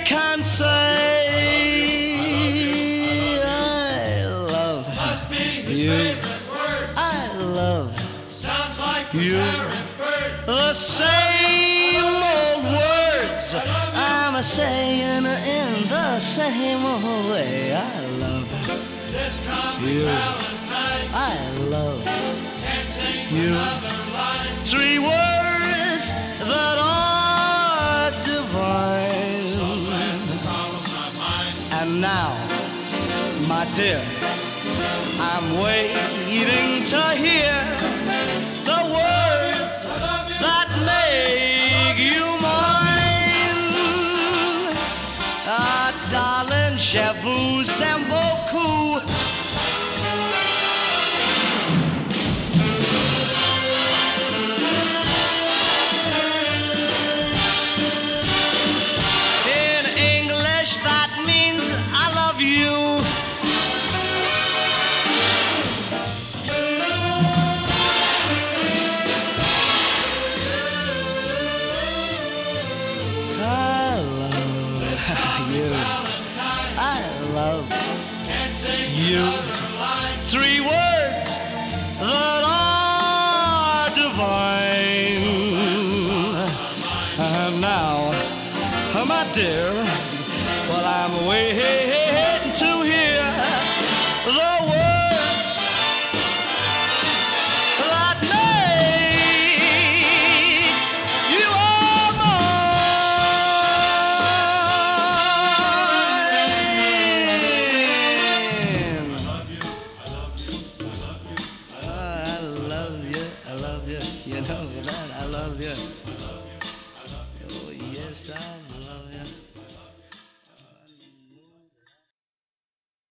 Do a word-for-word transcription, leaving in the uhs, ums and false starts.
can say I love Must be his you. favorite words. I love Sounds like you. a parrot bird. the same old words I'm a saying in the same old way. I love This coming you. Valentine I love can't sing you. another line. Three words that are divine. Glad the problem's not mine. And now, my dear, I'm waiting to hear the words I love you. that make you mine. Ah, darling, je vous aime beaucoup. In English, that means I love you. I love you. I love Can't sing you. another line. Three words that are divine. And now, my dear, well, I'm waiting to hear the words that make you all mine. I love you, I love you, I love you, you know that I love you.